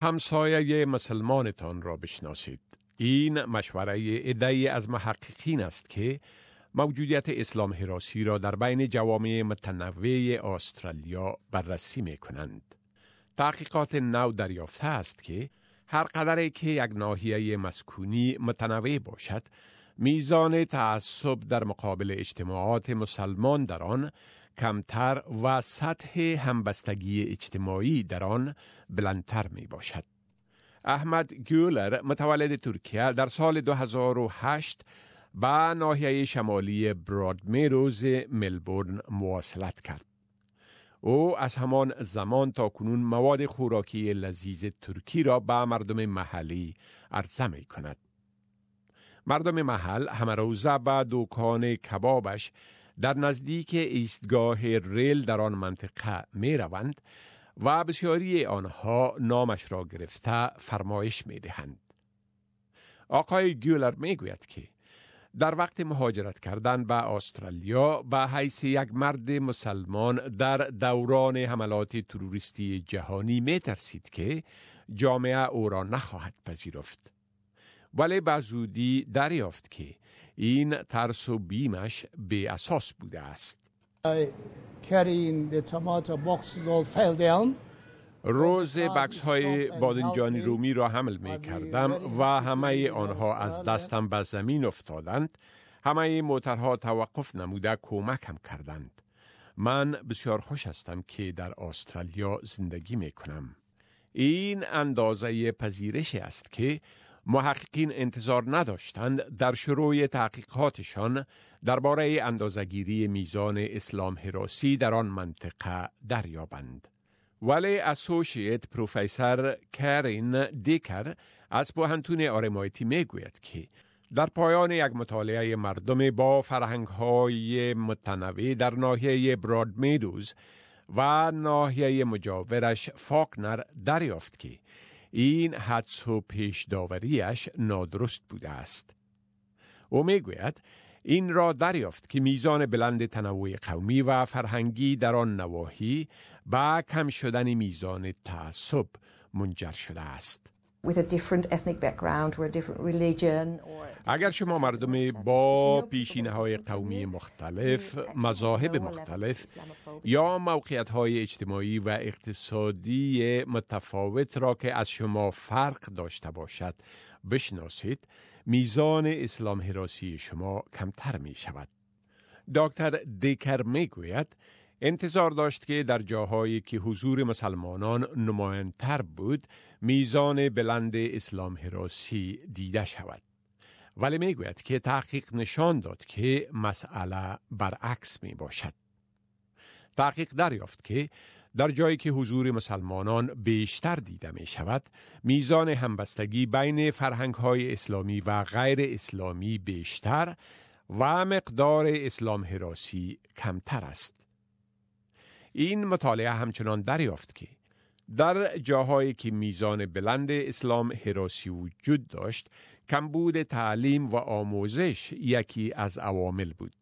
همسایه مسلمانتان را بشناسید. این مشوره عده‌ای از محققین است که موجودیت اسلام حراسی را در بین جوامع متنوع استرالیا بررسی می کنند. تحقیقات نو دریافته است که هر قدری که یک ناحیه مسکونی متنوع باشد، میزان تعصب در مقابل اجتماعات مسلمان در آن کمتر و سطح همبستگی اجتماعی در آن بلندتر می باشد. احمد گولر متولد ترکیه در سال 2008 به ناحیه شمالی برادمیروز ملبورن مواصلت کرد. او از همان زمان تا کنون مواد خوراکی لذیذ ترکی را به مردم محلی عرضه می کند. مردم محل همه روزه به دکان کبابش در نزدیک ایستگاه ریل در آن منطقه می روند و بسیاری آنها نامش را گرفته فرمایش می دهند. آقای گولر می گوید که در وقت مهاجرت کردن به استرالیا به حیث یک مرد مسلمان در دوران حملات تروریستی جهانی می ترسید که جامعه او را نخواهد پذیرفت. ولی به زودی دریافت که این ترس و بیمش بی اساس بوده است. روز بکس های بادنجانی رومی را حمل می کردم و همه آنها از دستم به زمین افتادند. همه موترها توقف نموده کمکم کردند. من بسیار خوش هستم که در استرالیا زندگی می کنم. این اندازه پذیرش است که محققین انتظار نداشتند در شروع تحقیقاتشان درباره اندازه‌گیری میزان اسلام حراسی در آن منطقه دریابند. ولی اسوسییت پروفسور کارین دیکر از پوهنتون آرمایتی می گوید که در پایان یک مطالعه مردم با فرهنگ‌های متنوع در ناحیه برادمیروز و ناحیه مجاورش فاکنر دریافت که این حدس و پیش داوریش نادرست بوده است. او می گوید این را دریافت که میزان بلند تنوع قومی و فرهنگی در آن نواحی با کم شدن میزان تعصب منجر شده است. اگر شما مردم با پیشینه‌های قومی مختلف، مذاهب مختلف یا موقعیت‌های اجتماعی و اقتصادی متفاوت را که از شما فرق داشته باشد بشناسید، میزان اسلام حراسی شما کمتر می شود. دکتر دیکر می گوید انتظار داشت که در جاهایی که حضور مسلمانان نمایان‌تر بود میزان بلند اسلام حراسی دیده شود. ولی می گوید که تحقیق نشان داد که مسئله برعکس می باشد. تحقیق دریافت که در جایی که حضور مسلمانان بیشتر دیده می شود، میزان همبستگی بین فرهنگ‌های اسلامی و غیر اسلامی بیشتر و مقدار اسلام حراسی کمتر است. این مطالعه همچنان دریافت که در جاهایی که میزان بلند اسلام حراسی وجود داشت، کمبود تعلیم و آموزش یکی از عوامل بود.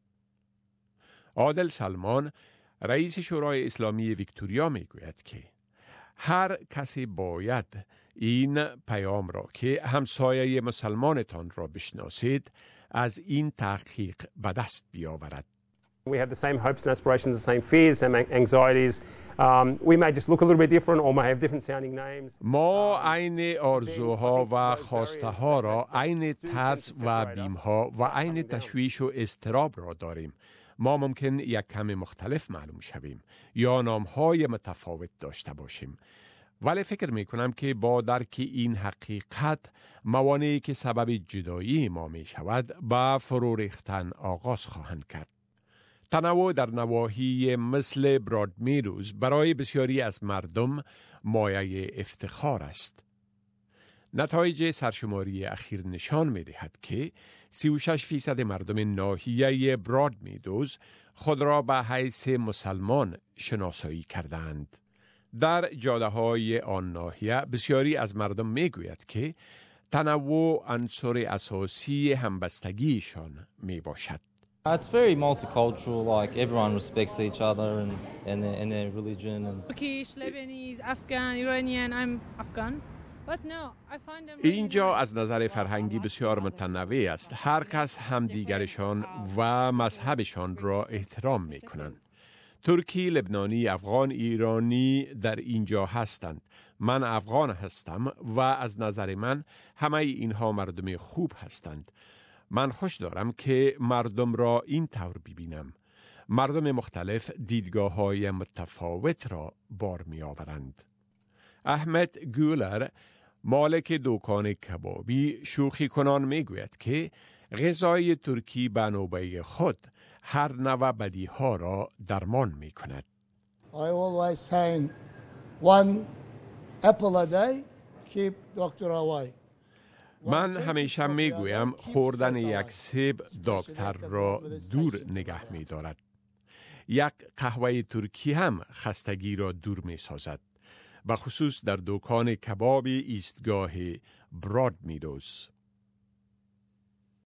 عادل سلمان، رئیس شورای اسلامی ویکتوریا می گوید که هر کسی باید این پیام را که همسایه مسلمانتان را بشناسید از این تحقیق به دست بیاورد. We have the same hopes and aspirations, the same fears, same anxieties. We may just look a little bit different or may have different sounding names. ما عین آرزوها و خواسته ها را، عین ترس و بیم ها و عین تشویش و اضطراب را داریم. ما ممکن یک کم مختلف معلوم شویم یا نام‌های متفاوت داشته باشیم. ولی فکر می کنم که با درک این حقیقت موانعی که سبب جدایی ما می شود با فرو ریختن آغاز خواهند کرد. تنوع در نواحی مثل برادمیروز برای بسیاری از مردم مایه افتخار است. نتایج سرشماری اخیر نشان می دهد که 36% مردم ناحیه برادمیروز خود را به حیث مسلمان شناسایی کردند. در جاده های آن ناحیه بسیاری از مردم می گوید که تنوع عنصر اساسی همبستگیشان می باشد. It's very multicultural, like everyone respects each other and their religion. Turkish, Lebanese, Afghan, Iranian. I'm Afghan. اینجا از نظر فرهنگی بسیار متنوع است. هر کس هم دیگرشان و مذهبشان را احترام می کنند. ترکی، لبنانی، افغان، ایرانی در اینجا هستند. من افغان هستم و از نظر من همه اینها مردم خوب هستند. من خوش دارم که مردم را این طور ببینم. مردم مختلف دیدگاه‌های متفاوت را بار می آورند. احمد گولر، مالک دکان کبابی، شوخی کنان می گوید که غذای ترکی به نوبه خود هر نوع بدیها را درمان می کند. I always say one apple a day keep doctor away. من همیشه می گویم خوردن یک سیب دکتر را دور نگه می دارد. یک قهوه ترکی هم خستگی را دور می سازد. بخصوص در دکان کباب ایستگاه براد میدوز.